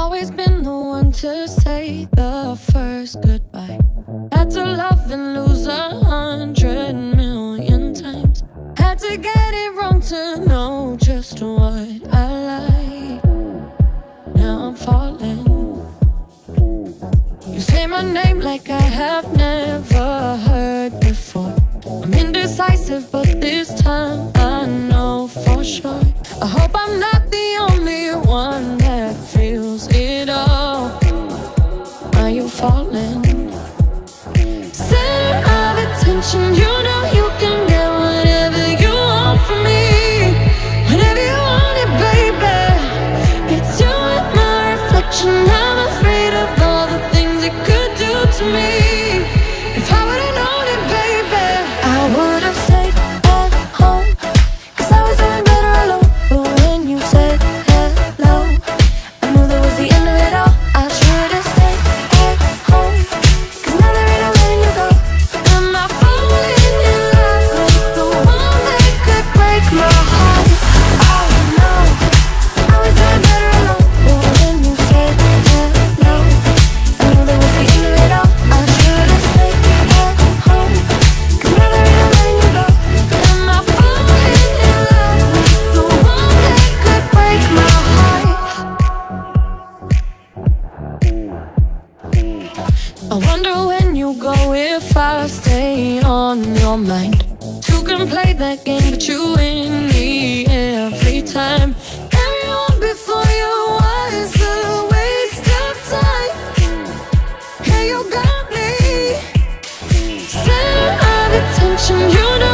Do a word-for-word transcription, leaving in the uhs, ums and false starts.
always been the one to say the first goodbye. Had to love and lose a hundred million times. Had to get it wrong to know just what I like. Now I'm falling. You say my name like I have never heard before. I'm indecisive, but this time I know for sure. I hope I'm not the only one that feels it all. Are you falling? Center of attention, you know you can get whatever you want from me. Whenever you want it, baby. It's you and my reflection. I'm afraid of all the things it could do to me. If I would've known it, baby, I would've stayed at home, cause I was doing better alone. But when you said hello, I knew that was the end of it all. I should've stayed at home, cause now there ain't no letting you go. Am I falling in love with the one that could break my heart? Oh no, I was doing better alone. But when you said hello, I knew that was the end of it all. I should've stayed at home, cause now there ain't no letting you go. Am I falling in love with the one that could break my heart? I wonder when you go if I stay on your mind. Two can play that game, but you win me every time. Everyone before you was a waste of time. Hey, you got me. Center of attention, you know